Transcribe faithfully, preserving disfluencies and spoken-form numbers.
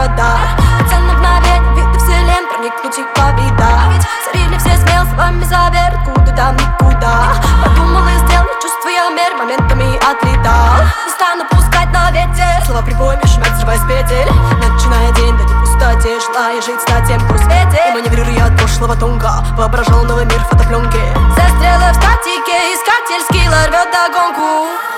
радар. Хотя на мгновение виды вселен проникнуть и повидать. Царили все смел словами завер, откуда там никуда. Подумал и сделал, чувствуя мер, моментами отлетал. Не стану пускать на ветер слова прибой, мешать, срывая с петель. Начиная день, дать пустоте, желая жить, стать тем, кто в свете. И маневрируя от прошлого тонко, воображал новый мир фотопленки. Застряла в статике, искатель скилла рвет догонку.